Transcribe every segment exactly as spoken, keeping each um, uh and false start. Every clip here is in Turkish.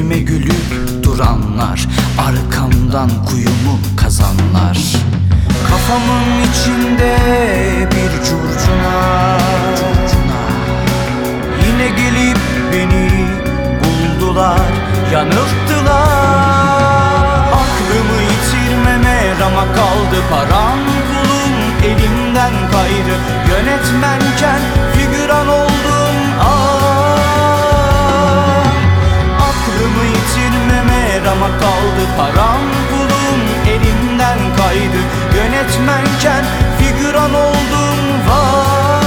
Yüzüme gülüp duranlar, arkamdan kuyumu kazanlar. Kafamın içinde bir curcuna, yine gelip beni buldular, yanılttılar. Aklımı yitirmeme ramak kaldı, param pulum elimden kaydı. Yönetmenken figüran oldum, ah. Aklımı yitirmeme ramak kaldı, param pulum elimden kaydı. Yönetmenken figüran oldum, vay.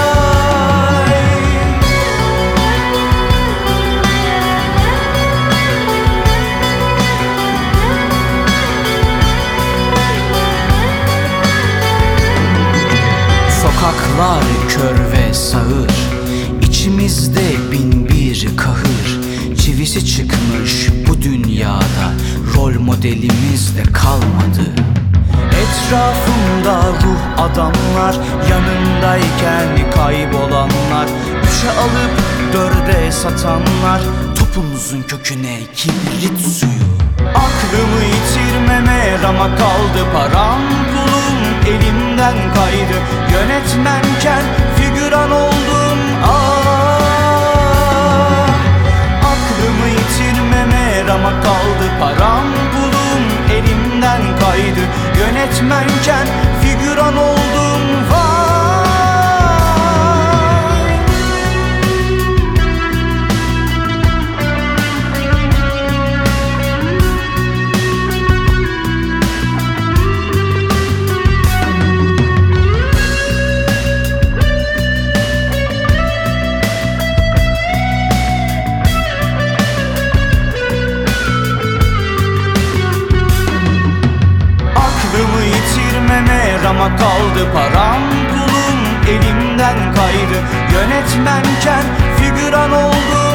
Sokaklar kör ve sağır, içimizde bin bir kahır. Çivisi çıkmış bu dünyada, rol modelimiz de kalmadı. Etrafımda ruh adamlar, yanındayken kaybolanlar. Üçe alıp dörde satanlar, topumuzun köküne kibrit suyu. Aklımı yitirmeme ramak kaldı, param pulum elimden kaydı. Yönetmenken figüran oldum, ah. Aklımı yitirmeme ramak kaldı, param pulum elimden kaydı. Yönetmenken figüran oldum, vay. Aklımı yitirmeme ramak kaldı, param pulum elimden kaydı. Yönetmenken figüran oldum.